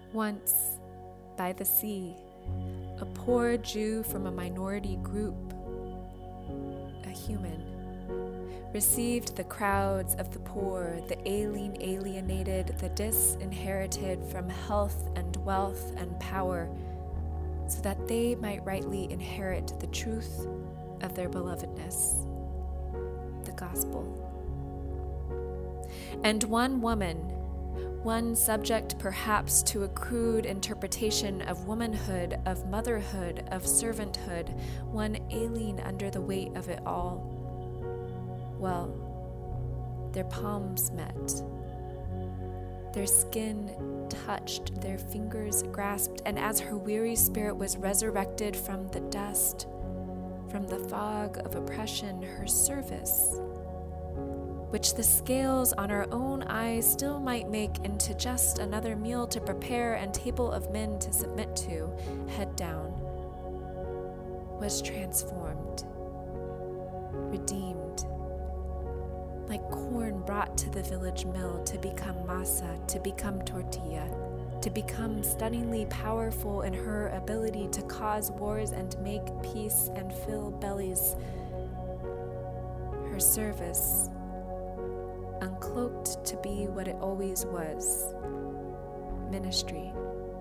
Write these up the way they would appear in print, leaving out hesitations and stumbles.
Once, by the sea, a poor Jew from a minority group, a human, received the crowds of the poor, the alienated, the disinherited from health and wealth and power, so that they might rightly inherit the truth of their belovedness, the gospel. And one woman, one subject perhaps to a crude interpretation of womanhood, of motherhood, of servanthood, one ailing under the weight of it all. Well, their palms met. Their skin touched, their fingers grasped, and as her weary spirit was resurrected from the dust, from the fog of oppression, her service, which the scales on our own eyes still might make into just another meal to prepare and table of men to submit to, head down, was transformed, redeemed, like corn brought to the village mill to become masa, to become tortilla, to become stunningly powerful in her ability to cause wars and make peace and fill bellies. Her service, uncloaked to be what it always was, ministry.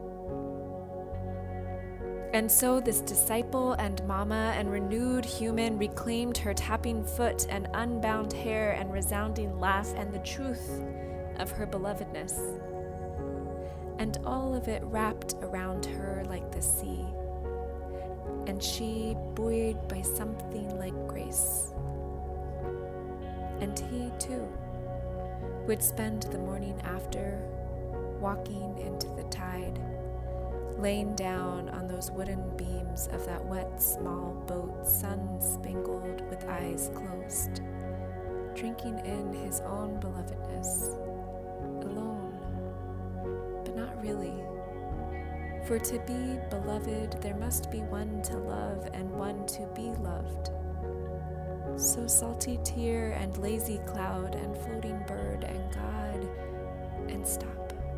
And so this disciple and mama and renewed human reclaimed her tapping foot and unbound hair and resounding laugh and the truth of her belovedness. And all of it wrapped around her like the sea, and she buoyed by something like grace. And he, too, would spend the morning after walking into the tide, laying down on those wooden beams of that wet small boat, sun-spangled with eyes closed, drinking in his own belovedness, alone, but not really. For to be beloved, there must be one to love and one to be loved. So salty tear and lazy cloud and floating bird and God and stop.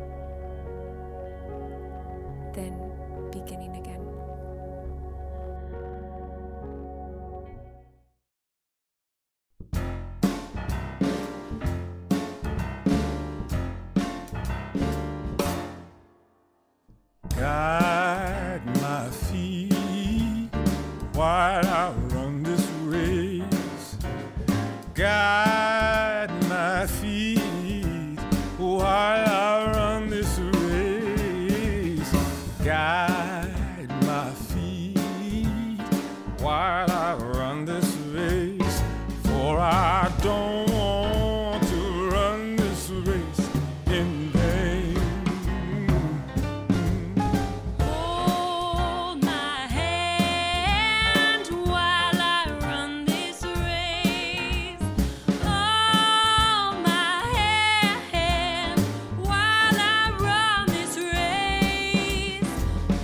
Then beginning again. Guide my feet while I run this race. Guide my feet while I run this race. Guide my feet while I run this race. For I don't want to run this race in vain. Hold my hand while I run this race. Hold my hand while I run this race.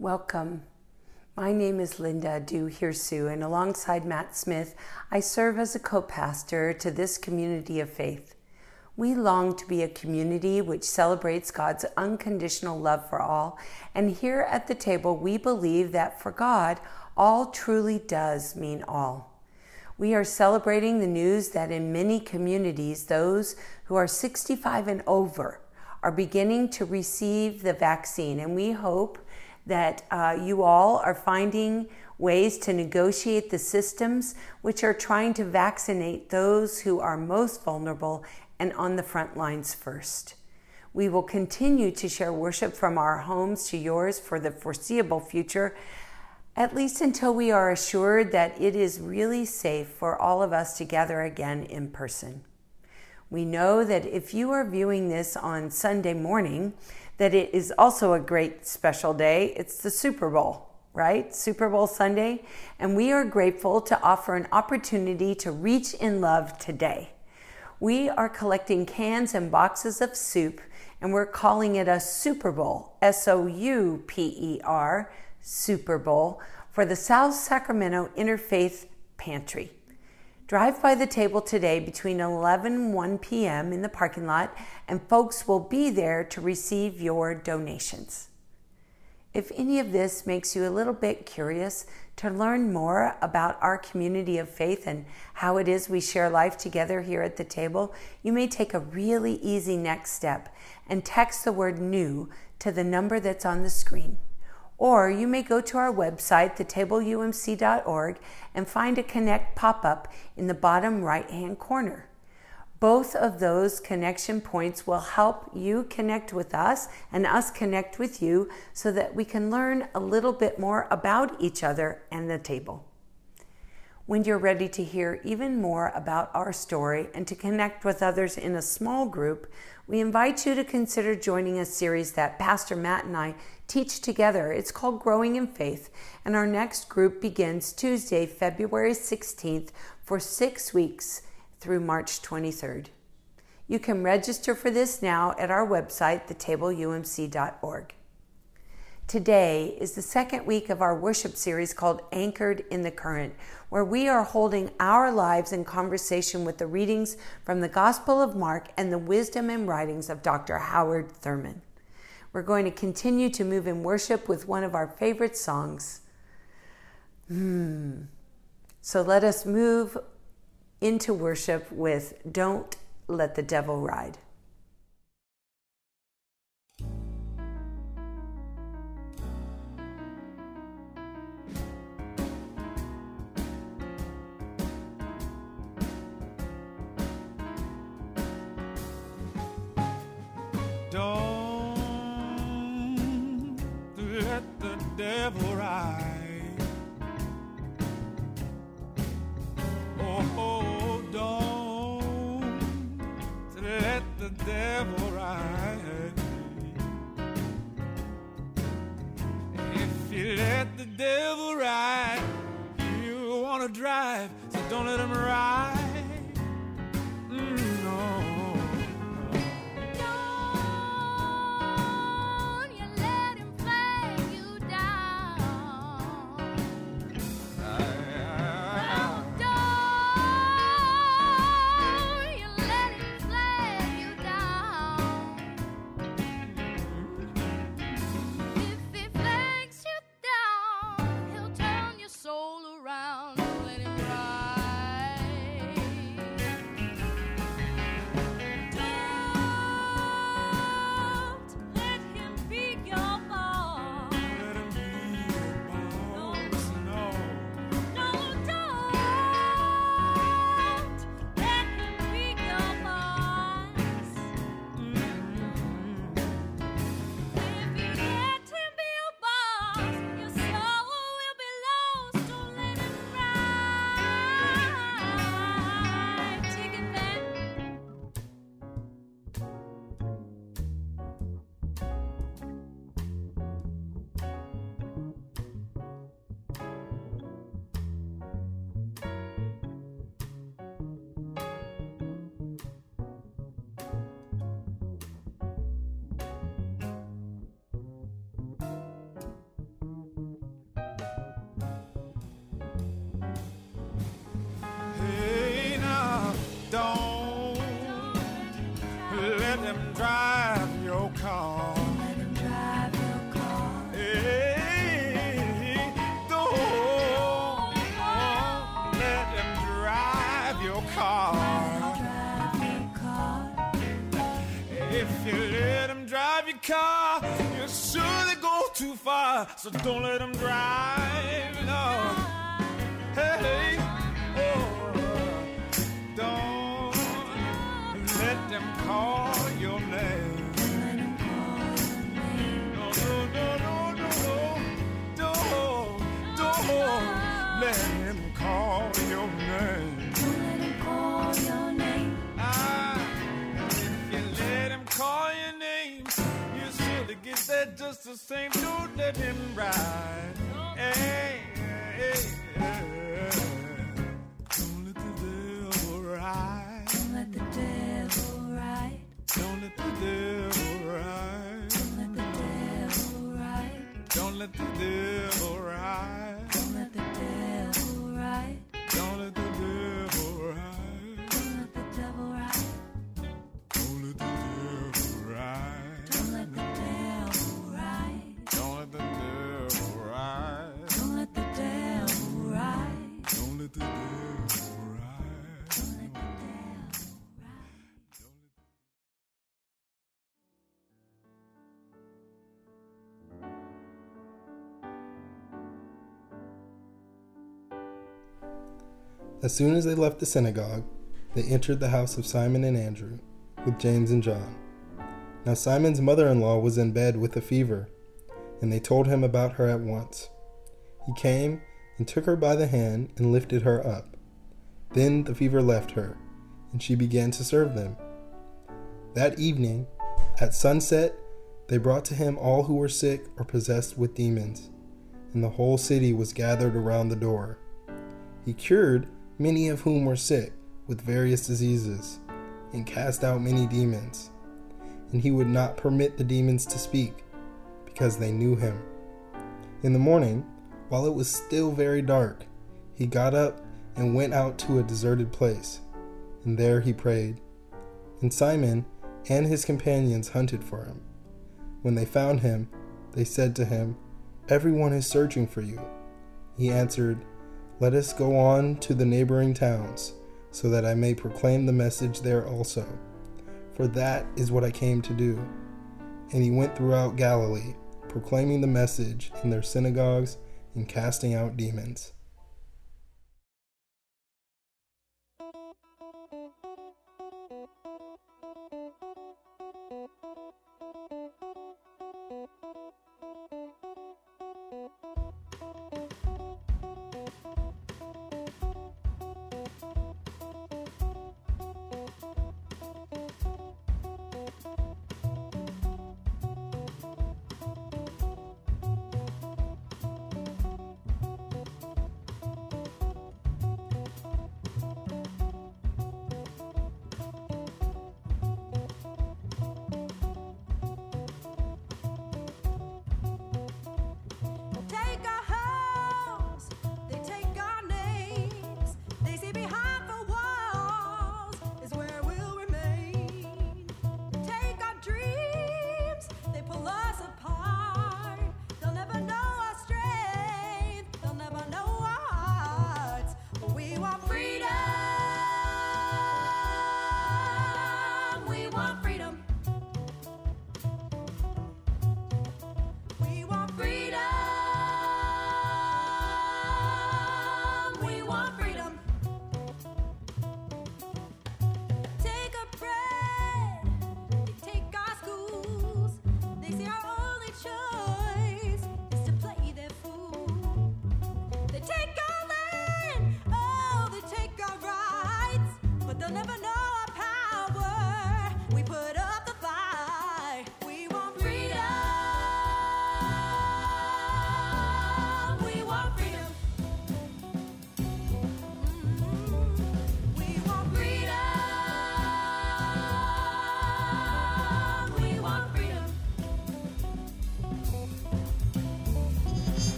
Welcome. My name is Linda Du-Hirsu, and alongside Matt Smith, I serve as a co-pastor to this community of faith. We long to be a community which celebrates God's unconditional love for all, and here at the table we believe that for God, all truly does mean all. We are celebrating the news that in many communities, those who are 65 and over are beginning to receive the vaccine, and we hope that you all are finding ways to negotiate the systems which are trying to vaccinate those who are most vulnerable and on the front lines first. We will continue to share worship from our homes to yours for the foreseeable future, at least until we are assured that it is really safe for all of us to gather again in person. We know that if you are viewing this on Sunday morning, that it is also a great special day. It's the Super Bowl, right? Super Bowl Sunday. And we are grateful to offer an opportunity to reach in love today. We are collecting cans and boxes of soup, and we're calling it a Super Bowl, S-O-U-P-E-R, Super Bowl, for the South Sacramento Interfaith Pantry. Drive by the table today between 11 and 1 p.m. in the parking lot, and folks will be there to receive your donations. If any of this makes you a little bit curious to learn more about our community of faith and how it is we share life together here at the table, you may take a really easy next step and text the word NEW to the number that's on the screen. Or you may go to our website, thetableumc.org, and find a Connect pop-up in the bottom right-hand corner. Both of those connection points will help you connect with us and us connect with you so that we can learn a little bit more about each other and the table. When you're ready to hear even more about our story and to connect with others in a small group, we invite you to consider joining a series that Pastor Matt and I teach together. It's called Growing in Faith, and our next group begins Tuesday, February 16th for 6 weeks through March 23rd. You can register for this now at our website, thetableumc.org. Today is the second week of our worship series called Anchored in the Current, where we are holding our lives in conversation with the readings from the Gospel of Mark and the wisdom and writings of Dr. Howard Thurman. We're going to continue to move in worship with one of our favorite songs. So let us move into worship with Don't Let the Devil Ride. Don't let the devil ride. Oh, don't let the devil ride. If you let the devil ride, you want to drive, so don't let him ride. No. drive your car. Don't let him drive your car. Hey, don't let him drive your car. Drive your car. If you let him drive your car, you'll surely go too far. So don't let him drive, no. Hey, oh, don't let them call your name. Let him call your name. No, no, no, no, no, don't let him call your name. Don't let him call your name. If you let him call your name, you surely get that just the same. Don't let him ride. Hey, hey, hey. Don't let the devil ride. Don't let the devil ride. Don't let the devil ride. Don't let the devil ride. Don't let the devil ride. Don't let the devil ride. Don't let the devil ride. Don't let the devil ride. Don't let the devil ride. Don't let the devil ride. Don't let the devil ride. Don't let the devil ride. Don't let the devil ride. Don't let the devil ride. As soon as they left the synagogue, they entered the house of Simon and Andrew, with James and John. Now Simon's mother-in-law was in bed with a fever, and they told him about her at once. He came and took her by the hand and lifted her up. Then the fever left her, and she began to serve them. That evening, at sunset, they brought to him all who were sick or possessed with demons, and the whole city was gathered around the door. He cured many of whom were sick with various diseases, and cast out many demons. And he would not permit the demons to speak, because they knew him. In the morning, while it was still very dark, he got up and went out to a deserted place, and there he prayed. And Simon and his companions hunted for him. When they found him, they said to him, "Everyone is searching for you." He answered, "Let us go on to the neighboring towns, so that I may proclaim the message there also. For that is what I came to do." And he went throughout Galilee, proclaiming the message in their synagogues and casting out demons.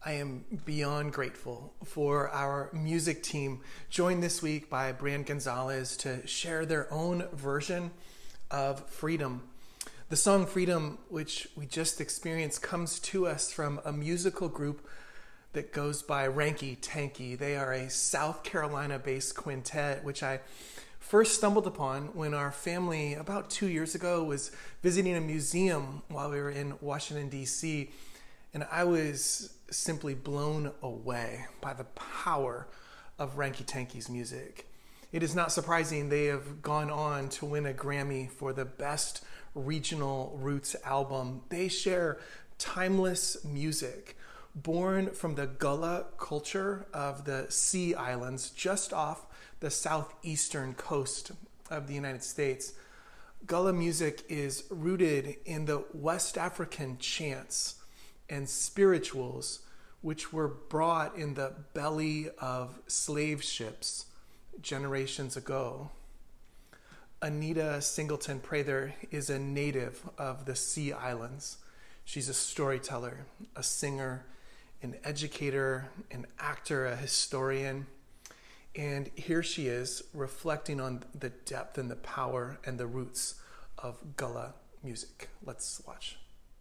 I am beyond grateful for our music team, joined this week by Brian Gonzalez to share their own version of Freedom. The song Freedom, which we just experienced, comes to us from a musical group that goes by Ranky Tanky. They are a South Carolina-based quintet, which I first stumbled upon when our family, about 2 years ago, was visiting a museum while we were in Washington, D.C., and I was simply blown away by the power of Ranky Tanky's music. It is not surprising they have gone on to win a Grammy for the Best Regional Roots Album. They share timeless music born from the Gullah culture of the Sea Islands just off the southeastern coast of the United States. Gullah music is rooted in the West African chants and spirituals which were brought in the belly of slave ships generations ago. Anita Singleton Prather is a native of the Sea Islands. She's a storyteller, a singer, an educator, an actor, a historian. And here she is reflecting on the depth and the power and the roots of Gullah music. Let's watch.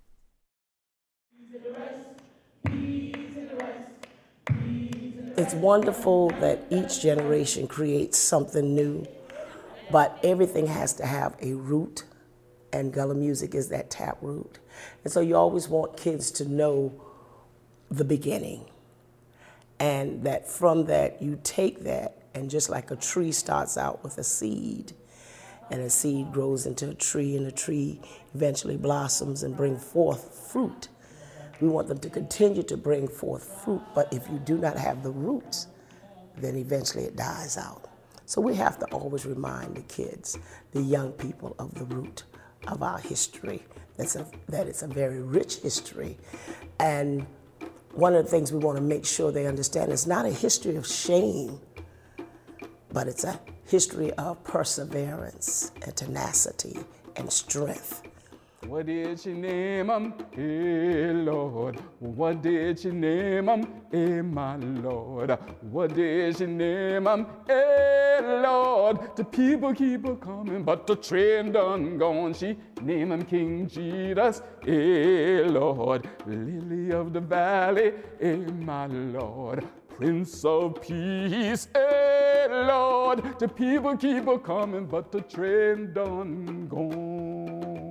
It's wonderful that each generation creates something new, but everything has to have a root, and Gullah music is that tap root. And so you always want kids to know the beginning, and that from that you take that, and just like a tree starts out with a seed, and a seed grows into a tree, and a tree eventually blossoms and brings forth fruit. We want them to continue to bring forth fruit, but if you do not have the roots, then eventually it dies out. So we have to always remind the kids, the young people, of the root of our history, that it's a very rich history. And one of the things we want to make sure they understand is not a history of shame, but it's a history of perseverance and tenacity and strength. What did you name 'em? Hey, Lord. What did you name 'em? Hey, my Lord. What did you name 'em? Hey, Lord. The people keep a-coming, but the train done gone. She name 'em King Jesus. Hey, Lord. Lily of the valley. Hey, my Lord. Prince of Peace, hey, Lord. The people keep a-coming, but the train done gone.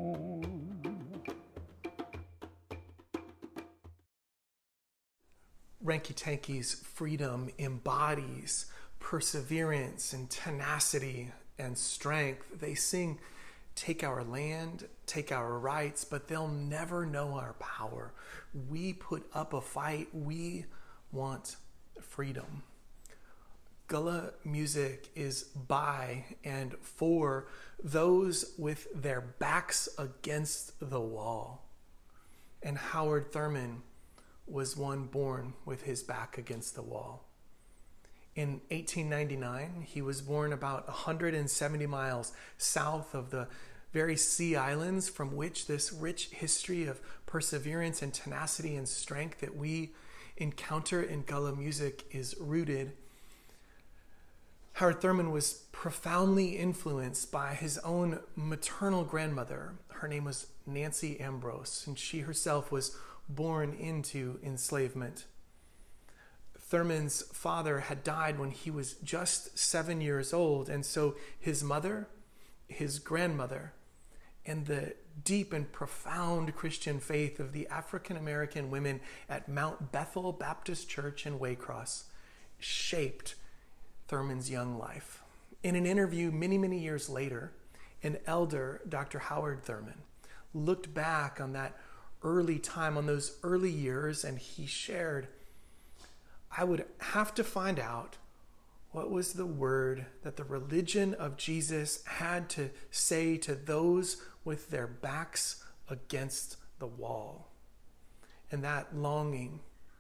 Ranky Tanky's Freedom embodies perseverance and tenacity and strength. They sing, take our land, take our rights, but they'll never know our power. We put up a fight. We want freedom. Gullah music is by and for those with their backs against the wall. And Howard Thurman was one born with his back against the wall. In 1899, he was born about 170 miles south of the very Sea Islands from which this rich history of perseverance and tenacity and strength that we encounter in Gullah music is rooted. Howard Thurman was profoundly influenced by his own maternal grandmother. Her name was Nancy Ambrose, and she herself was born into enslavement. Thurman's father had died when he was just 7 years old, and so his mother, his grandmother, and the deep and profound Christian faith of the African American women at Mount Bethel Baptist Church in Waycross shaped Thurman's young life. In an interview many years later, an elder, Dr. Howard Thurman, looked back on that early time, on those early years, and he shared, I would have to find out what was the word that the religion of Jesus had to say to those with their backs against the wall. And that longing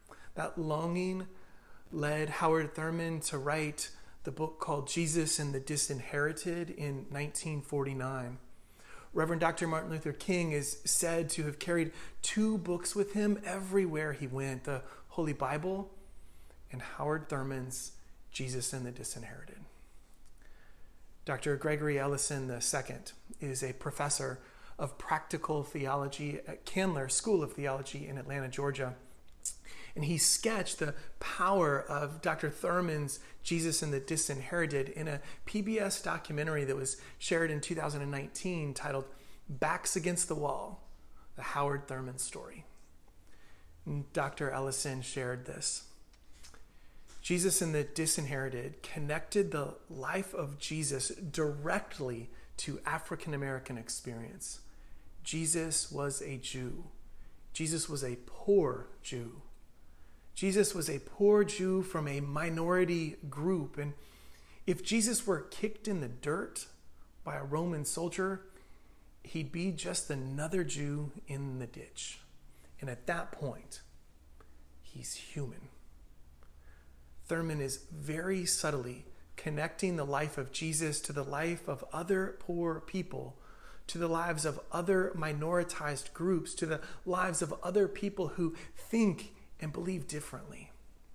led Howard Thurman to write the book called Jesus and the Disinherited in 1949. Reverend Dr. Martin Luther King is said to have carried 2 books with him everywhere he went, the Holy Bible and Howard Thurman's Jesus and the Disinherited. Dr. Gregory Ellison II is a professor of practical theology at Candler School of Theology in Atlanta, Georgia. And he sketched the power of Dr. Thurman's Jesus and the Disinherited in a PBS documentary that was shared in 2019 titled Backs Against the Wall, the Howard Thurman Story. And Dr. Ellison shared this. Jesus and the Disinherited connected the life of Jesus directly to African American experience. Jesus was a Jew. Jesus was a poor Jew. Jesus was a poor Jew from a minority group. And if Jesus were kicked in the dirt by a Roman soldier, he'd be just another Jew in the ditch. And at that point, he's human. Thurman is very subtly connecting the life of Jesus to the life of other poor people, to the lives of other minoritized groups, to the lives of other people who think and believe differently.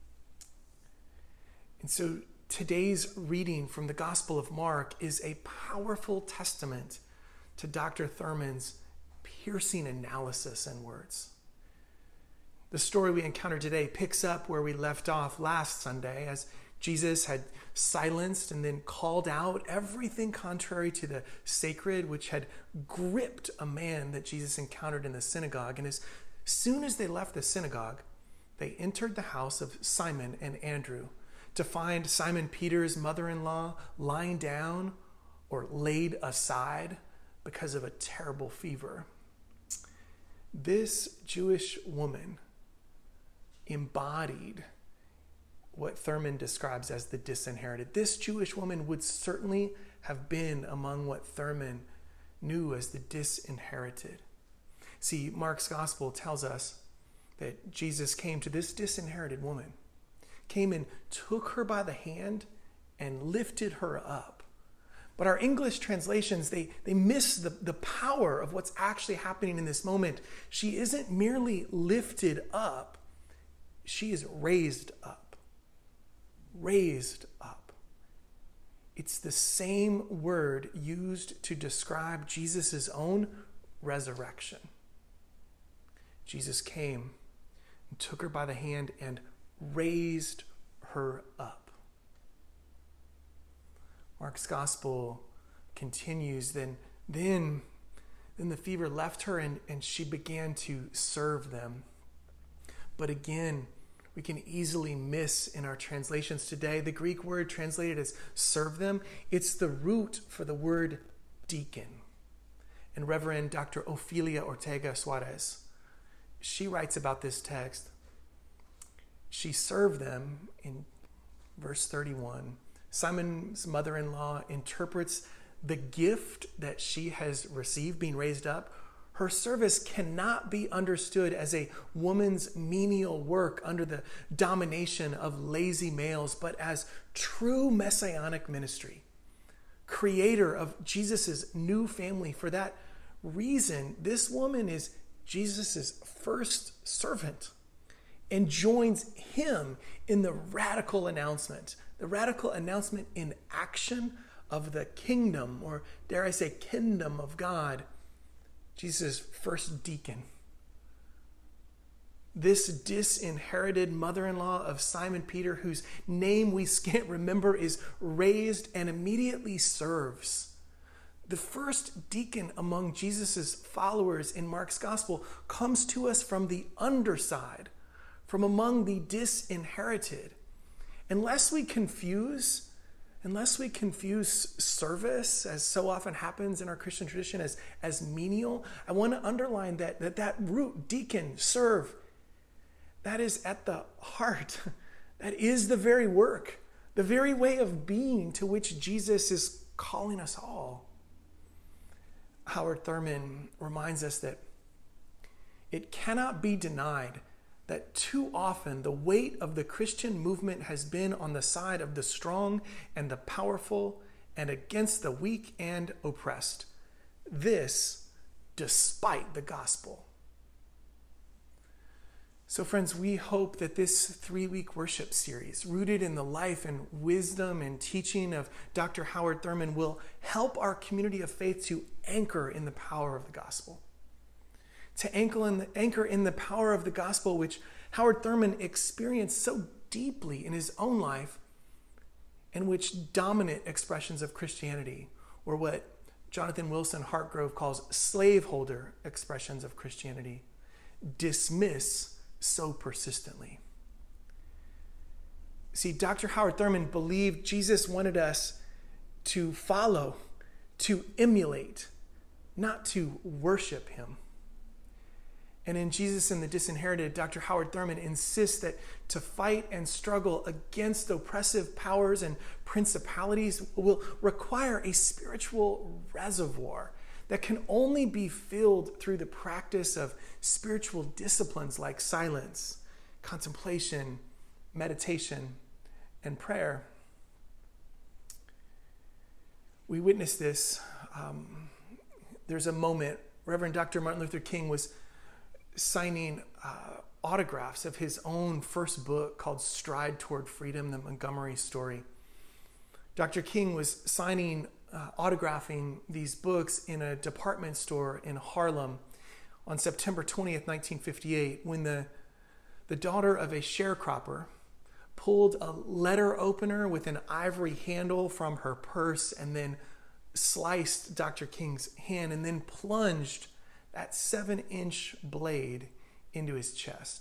And so today's reading from the Gospel of Mark is a powerful testament to Dr. Thurman's piercing analysis and words. The story we encounter today picks up where we left off last Sunday, as Jesus had silenced and then called out everything contrary to the sacred, which had gripped a man that Jesus encountered in the synagogue. And as soon as they left the synagogue, they entered the house of Simon and Andrew to find Simon Peter's mother-in-law lying down or laid aside because of a terrible fever. This Jewish woman embodied what Thurman describes as the disinherited. This Jewish woman would certainly have been among what Thurman knew as the disinherited. See, Mark's gospel tells us that Jesus came to this disinherited woman, came and took her by the hand and lifted her up. But our English translations, they miss the power of what's actually happening in this moment. She isn't merely lifted up, she is raised up. Raised up. It's the same word used to describe Jesus' own resurrection. Jesus came and took her by the hand and raised her up. Mark's gospel continues, then the fever left her and she began to serve them. But again, we can easily miss in our translations today the Greek word translated as serve them. It's the root for the word deacon. And Reverend Dr. Ofelia Ortega Suarez, she writes about this text. She served them in verse 31. Simon's mother-in-law interprets the gift that she has received, being raised up. Her service cannot be understood as a woman's menial work under the domination of lazy males, but as true messianic ministry, creator of Jesus' new family. For that reason, this woman is Jesus' first servant and joins him in the radical announcement in action of the kingdom, or dare I say kingdom of God. Jesus' first deacon. This disinherited mother-in-law of Simon Peter, whose name we can't remember, is raised and immediately serves. The first deacon among Jesus' followers in Mark's gospel comes to us from the underside, from among the disinherited. Unless we confuse service, as so often happens in our Christian tradition, as menial, I want to underline that root, deacon, serve, that is at the heart. That is the very work, the very way of being to which Jesus is calling us all. Howard Thurman reminds us that it cannot be denied that too often the weight of the Christian movement has been on the side of the strong and the powerful and against the weak and oppressed. This, despite the gospel. So friends, we hope that this 3-week worship series, rooted in the life and wisdom and teaching of Dr. Howard Thurman, will help our community of faith to anchor in the power of the gospel. To anchor in the power of the gospel, which Howard Thurman experienced so deeply in his own life, and which dominant expressions of Christianity, or what Jonathan Wilson Hartgrove calls slaveholder expressions of Christianity, dismiss so persistently. See, Dr. Howard Thurman believed Jesus wanted us to follow, to emulate, not to worship him. And in Jesus and the Disinherited, Dr. Howard Thurman insists that to fight and struggle against oppressive powers and principalities will require a spiritual reservoir that can only be filled through the practice of spiritual disciplines like silence, contemplation, meditation, and prayer. We witnessed this. There's a moment, Reverend Dr. Martin Luther King was signing autographs of his own first book called Stride Toward Freedom, the Montgomery Story. Dr. King was signing, autographing these books in a department store in Harlem on September 20th, 1958, when the daughter of a sharecropper pulled a letter opener with an ivory handle from her purse and then sliced Dr. King's hand and then plunged that 7-inch blade into his chest.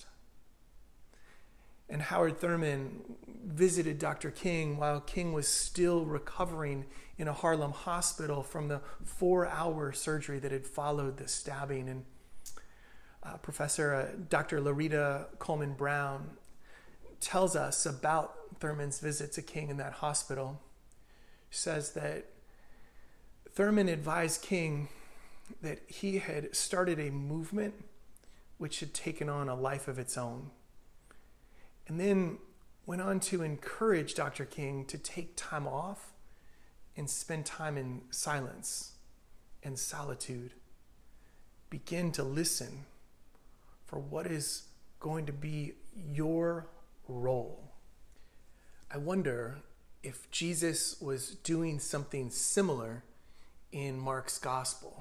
And Howard Thurman visited Dr. King while King was still recovering in a Harlem hospital from the 4-hour surgery that had followed the stabbing. And Professor Dr. Larita Coleman Brown tells us about Thurman's visit to King in that hospital. She says that Thurman advised King that he had started a movement which had taken on a life of its own, and then went on to encourage Dr. King to take time off and spend time in silence and solitude. Begin to listen for what is going to be your role. I wonder if Jesus was doing something similar in Mark's gospel.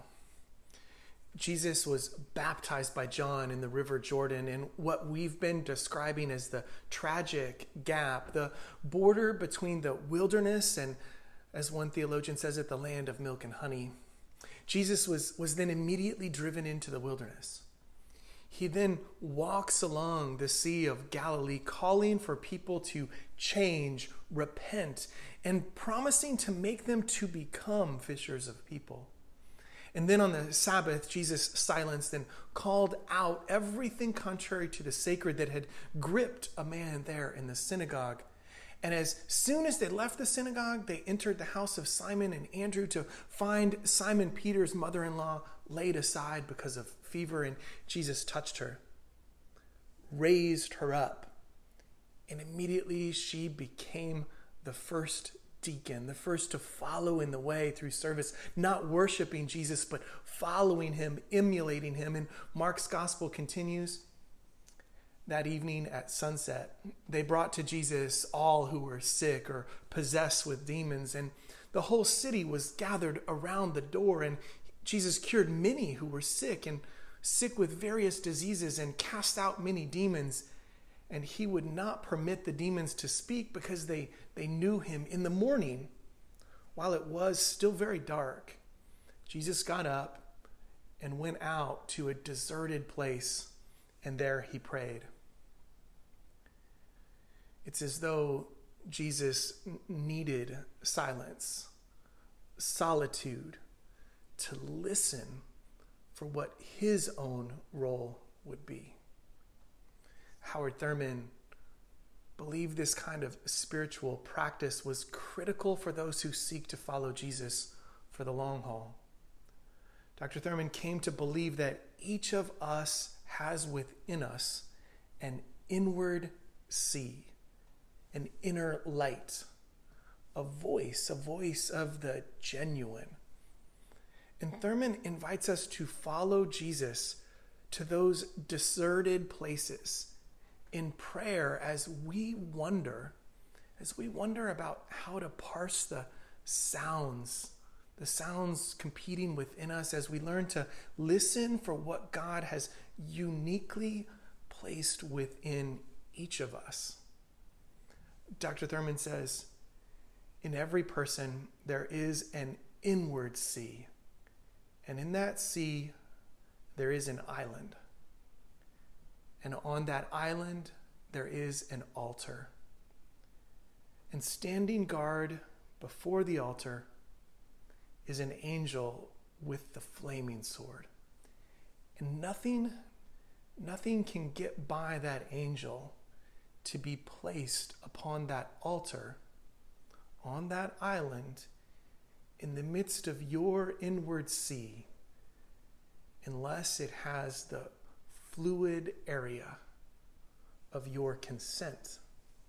Jesus was baptized by John in the River Jordan in what we've been describing as the tragic gap, the border between the wilderness and, as one theologian says it, the land of milk and honey. Jesus was then immediately driven into the wilderness. He then walks along the Sea of Galilee, calling for people to change, repent, and promising to make them to become fishers of people. And then on the Sabbath, Jesus silenced and called out everything contrary to the sacred that had gripped a man there in the synagogue. And as soon as they left the synagogue, they entered the house of Simon and Andrew to find Simon Peter's mother-in-law laid aside because of fever. And Jesus touched her, raised her up, and immediately she became the first deacon, the first to follow in the way through service, not worshiping Jesus, but following him, emulating him. And Mark's gospel continues. That evening at sunset, they brought to Jesus all who were sick or possessed with demons, and the whole city was gathered around the door, and Jesus cured many who were sick with various diseases and cast out many demons. And he would not permit the demons to speak because they knew him. In the morning, while it was still very dark, Jesus got up and went out to a deserted place, and there he prayed. It's as though Jesus needed silence, solitude, to listen for what his own role would be. Howard Thurman believed this kind of spiritual practice was critical for those who seek to follow Jesus for the long haul. Dr. Thurman came to believe that each of us has within us an inward sea, an inner light, a voice of the genuine. And Thurman invites us to follow Jesus to those deserted places in prayer as we wonder about how to parse the sounds competing within us, as we learn to listen for what God has uniquely placed within each of us. Dr. Thurman says, in every person there is an inward sea, and in that sea there is an island. And on that island there is an altar. And standing guard before the altar is an angel with the flaming sword. And nothing can get by that angel to be placed upon that altar, on that island, in the midst of your inward sea, unless it has the fluid area of your consent.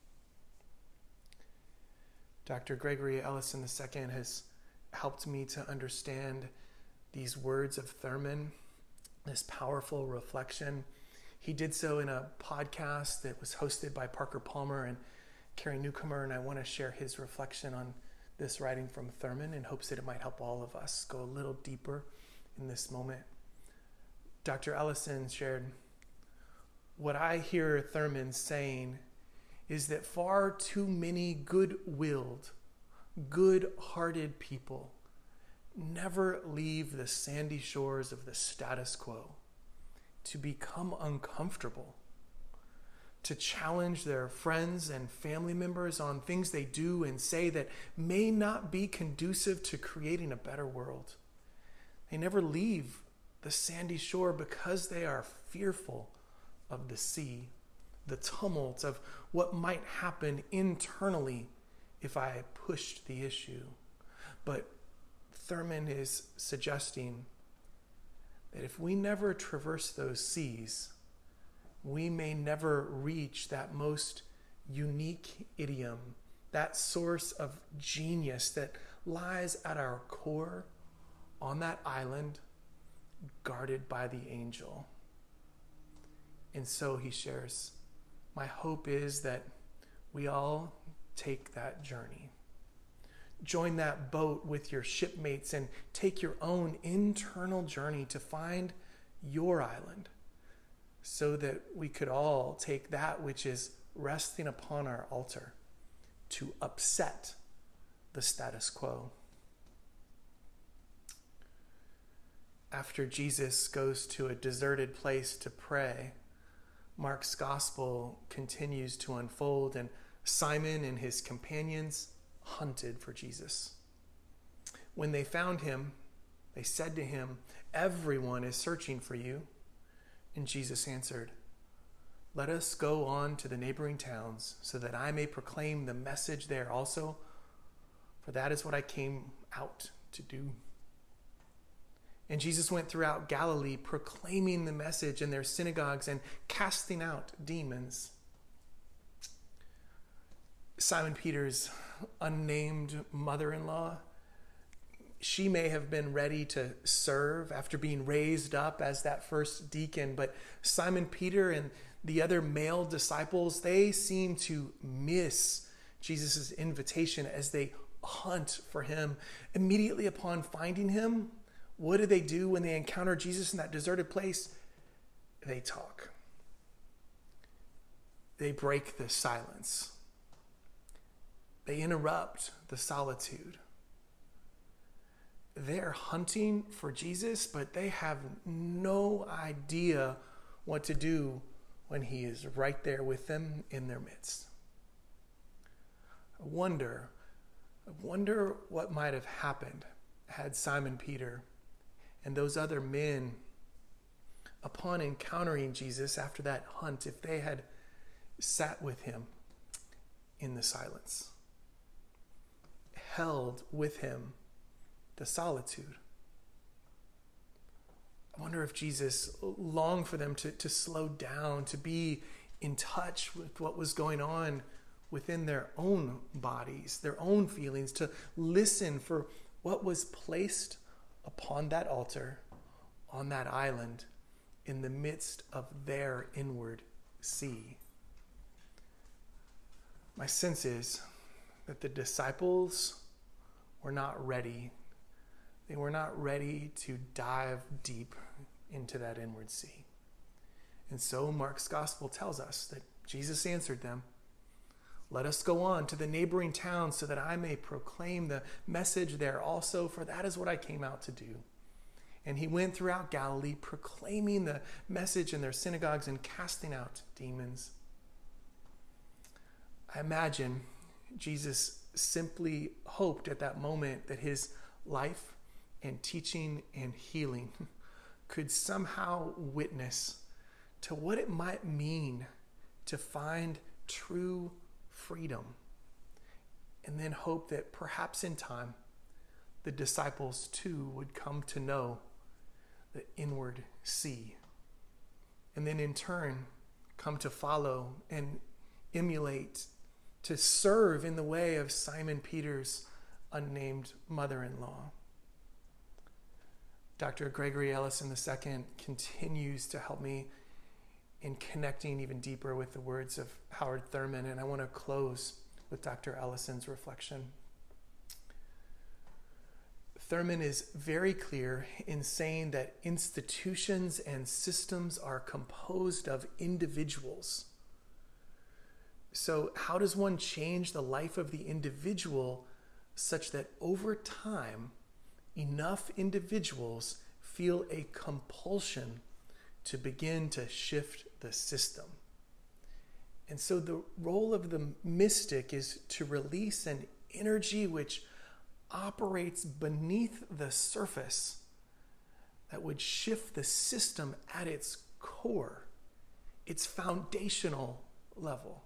Dr. Gregory Ellison II has helped me to understand these words of Thurman, this powerful reflection. He did so in a podcast that was hosted by Parker Palmer and Carrie Newcomer, and I want to share his reflection on this writing from Thurman in hopes that it might help all of us go a little deeper in this moment. Dr. Ellison shared, what I hear Thurman saying is that far too many good-willed, good-hearted people never leave the sandy shores of the status quo to become uncomfortable, to challenge their friends and family members on things they do and say that may not be conducive to creating a better world. They never leave the sandy shore because they are fearful of the sea, the tumult of what might happen internally if I pushed the issue. But Thurman is suggesting that if we never traverse those seas, we may never reach that most unique idiom, that source of genius that lies at our core on that island, guarded by the angel. And so he shares, my hope is that we all take that journey. Join that boat with your shipmates and take your own internal journey to find your island, so that we could all take that which is resting upon our altar to upset the status quo. After Jesus goes to a deserted place to pray, Mark's gospel continues to unfold, and Simon and his companions hunted for Jesus. When they found him, they said to him, "Everyone is searching for you." And Jesus answered, "Let us go on to the neighboring towns, so that I may proclaim the message there also, for that is what I came out to do." And Jesus went throughout Galilee, proclaiming the message in their synagogues and casting out demons. Simon Peter's unnamed mother-in-law, she may have been ready to serve after being raised up as that first deacon, but Simon Peter and the other male disciples, they seem to miss Jesus' invitation as they hunt for him. Immediately upon finding him, what do when they encounter Jesus in that deserted place? They talk. They break the silence. They interrupt the solitude. They're hunting for Jesus, but they have no idea what to do when he is right there with them in their midst. I wonder what might have happened had Simon Peter and those other men, upon encountering Jesus after that hunt, if they had sat with him in the silence, held with him the solitude. I wonder if Jesus longed for them to slow down, to be in touch with what was going on within their own bodies, their own feelings, to listen for what was placed upon that altar, on that island, in the midst of their inward sea. My sense is that the disciples were not ready. They were not ready to dive deep into that inward sea. And so Mark's gospel tells us that Jesus answered them, "Let us go on to the neighboring towns so that I may proclaim the message there also, for that is what I came out to do." And he went throughout Galilee, proclaiming the message in their synagogues and casting out demons. I imagine Jesus simply hoped at that moment that his life and teaching and healing could somehow witness to what it might mean to find true freedom, and then hope that perhaps in time the disciples too would come to know the inward sea, and then in turn come to follow and emulate, to serve in the way of Simon Peter's unnamed mother-in-law. Dr. Gregory Ellison II continues to help me in connecting even deeper with the words of Howard Thurman, and I want to close with Dr. Ellison's reflection. Thurman is very clear in saying that institutions and systems are composed of individuals. So how does one change the life of the individual such that over time, enough individuals feel a compulsion to begin to shift the system? And so the role of the mystic is to release an energy which operates beneath the surface that would shift the system at its core, its foundational level.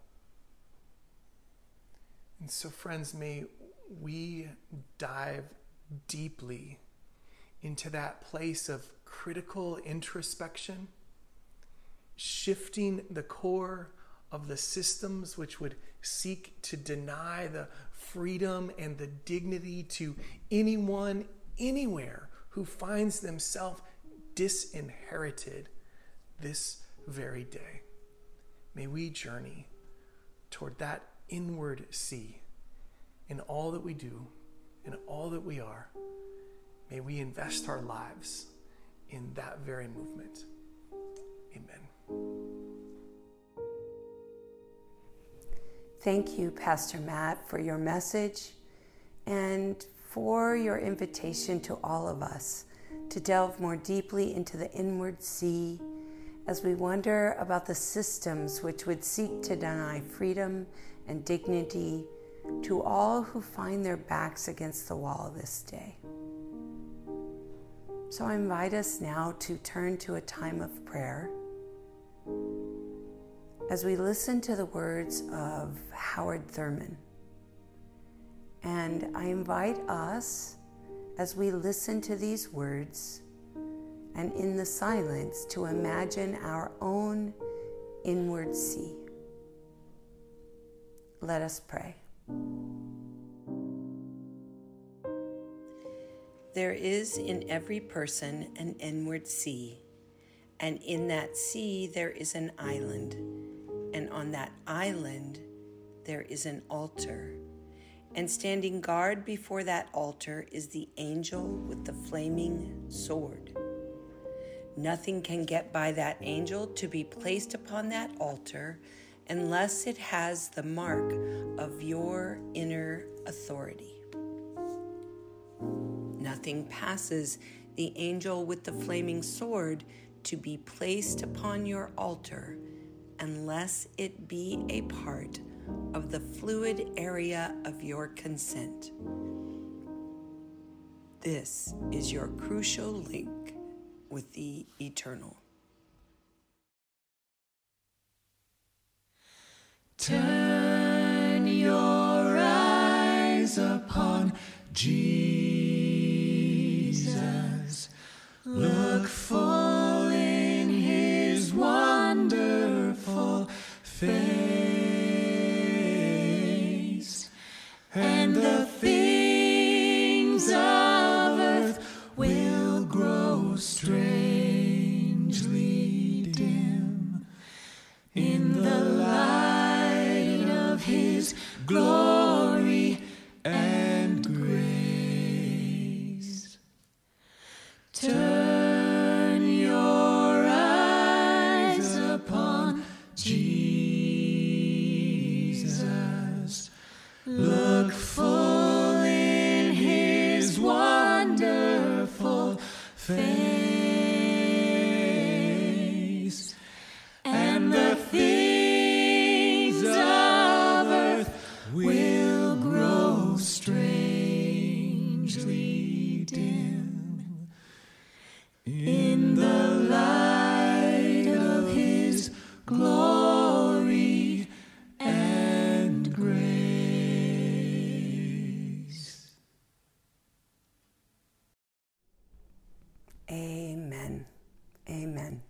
And so, friends, may we dive deeply into that place of critical introspection, shifting the core of the systems which would seek to deny the freedom and the dignity to anyone, anywhere who finds themselves disinherited this very day. May we journey toward that inward sea in all that we do, in all that we are. May we invest our lives in that very movement. Amen. Thank you, Pastor Matt, for your message and for your invitation to all of us to delve more deeply into the inward sea as we wonder about the systems which would seek to deny freedom and dignity to all who find their backs against the wall this day. So I invite us now to turn to a time of prayer as we listen to the words of Howard Thurman. And I invite us, as we listen to these words and in the silence, to imagine our own inward sea. Let us pray. There is in every person an inward sea, and in that sea there is an island, and on that island there is an altar, and standing guard before that altar is the angel with the flaming sword. Nothing can get by that angel to be placed upon that altar unless it has the mark of your inner authority. Nothing passes the angel with the flaming sword to be placed upon your altar unless it be a part of the fluid area of your consent. This is your crucial link with the eternal. Turn your eyes upon Jesus. Look full in his wonderful face, and the things of earth will grow strangely dim in the light of his Amen.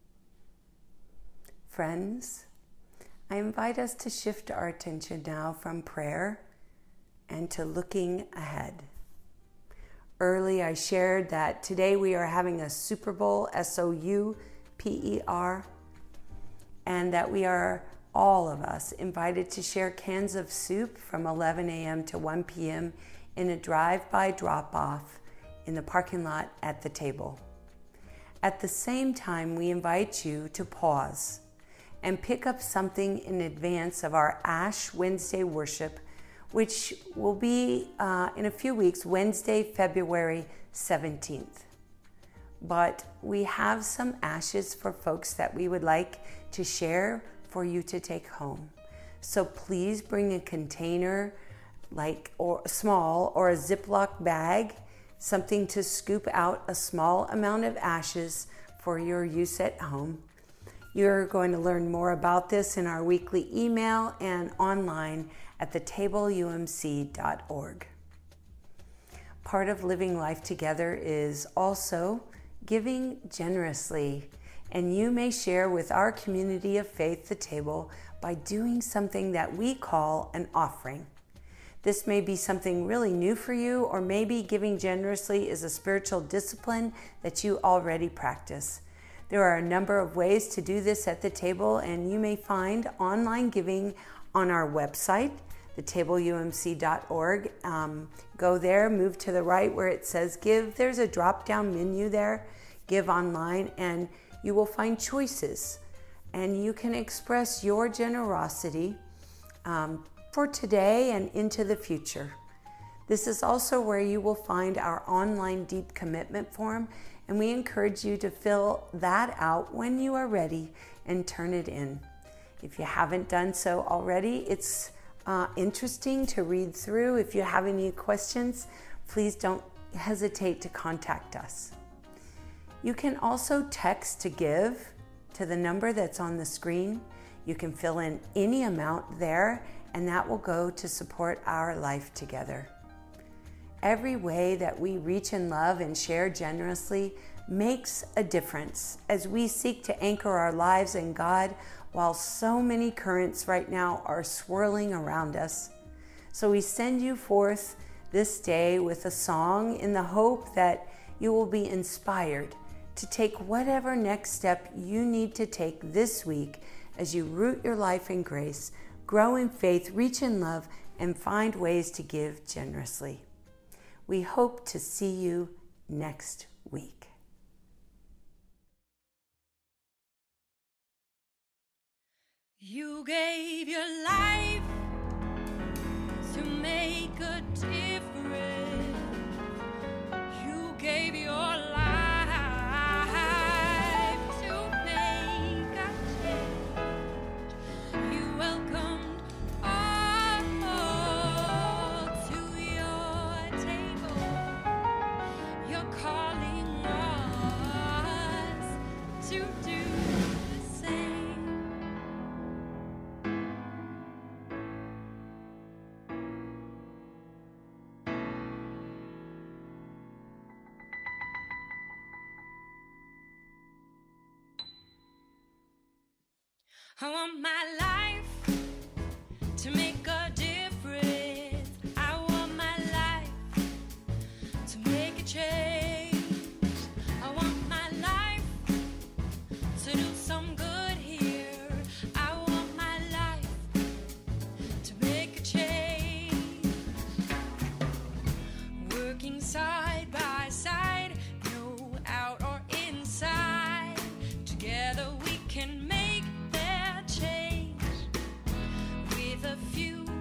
Friends, I invite us to shift our attention now from prayer and to looking ahead. Early, I shared that today we are having a Super Bowl, SOUPER, and that we are, all of us, invited to share cans of soup from 11 a.m. to 1 p.m. in a drive-by drop-off in the parking lot at the table. At the same time, we invite you to pause and pick up something in advance of our Ash Wednesday worship, which will be in a few weeks, Wednesday, February 17th. But we have some ashes for folks that we would like to share for you to take home. So please bring a container, or small, or a Ziploc bag, something to scoop out a small amount of ashes for your use at home. You're going to learn more about this in our weekly email and online at thetableumc.org. Part of living life together is also giving generously, and you may share with our community of faith, The Table, by doing something that we call an offering. This may be something really new for you, or maybe giving generously is a spiritual discipline that you already practice. There are a number of ways to do this at The Table, and you may find online giving on our website, thetableumc.org. Go there, move to the right where it says Give. There's a drop-down menu there, Give Online, and you will find choices. And you can express your generosity for today and into the future. This is also where you will find our online deep commitment form, and we encourage you to fill that out when you are ready and turn it in. If you haven't done so already, it's interesting to read through. If you have any questions, please don't hesitate to contact us. You can also text to give to the number that's on the screen. You can fill in any amount there, and that will go to support our life together. Every way that we reach in love and share generously makes a difference as we seek to anchor our lives in God while so many currents right now are swirling around us. So we send you forth this day with a song in the hope that you will be inspired to take whatever next step you need to take this week as you root your life in grace, grow in faith, reach in love, and find ways to give generously. We hope to see you next week. You gave your life to make a difference. You gave your life to make a change. You welcomed all to your table. You're calling us to do the same. I want my life to make a difference. I want my life to make a change. I want my life to do some good here. I want my life to make a change. Working side by side, no out or inside. Together we can make change with a few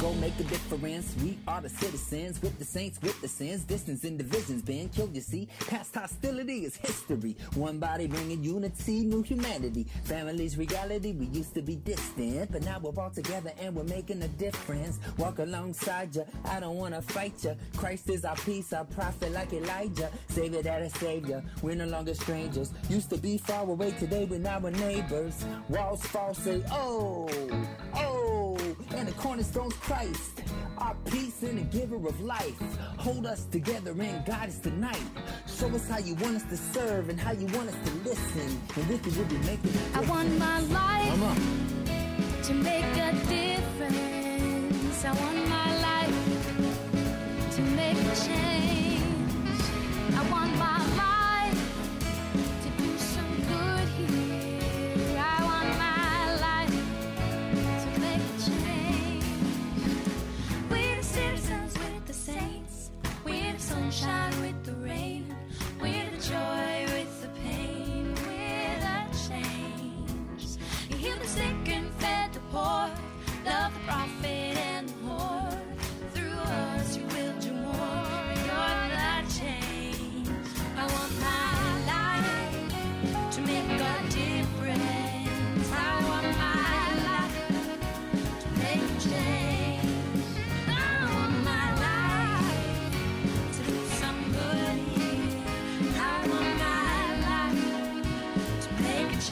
go make a difference. We are the citizens, with the saints, with the sins. Distance and divisions been killed, you see. Past hostility is history. One body bringing unity, new humanity. Family's reality, we used to be distant, but now we're all together and we're making a difference. Walk alongside ya, I don't wanna fight ya. Christ is our peace, our prophet like Elijah. Savior that has saved ya, we're no longer strangers. Used to be far away, today we're now neighbors. Walls fall, say, oh, oh, and the cornerstone's Christ, our peace and the giver of life. Hold us together and guide us tonight. Show us how you want us to serve and how you want us to listen. And with you we'll be making a difference. I want my life to make a difference. I want my life to make a change. I want my life to do some good here. I want my life to make a change. We're the citizens with the saints. We're the sunshine with the rain. We're the joy with the pain. We're the change. You heal the sick and fed the poor. Love the prophet and the whore. Through us you will do more. You're the change. I want my life to make a difference. I want my life to make a change. I want my life to do some good here. I want my life to make a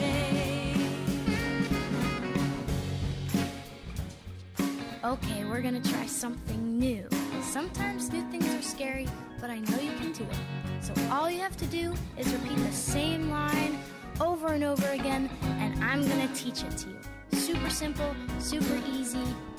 change. Okay, we're gonna try something new. Sometimes new things are scary, but I know you can do it. So all you have to do is repeat the same line over and over again, and I'm gonna teach it to you. Super simple, super easy.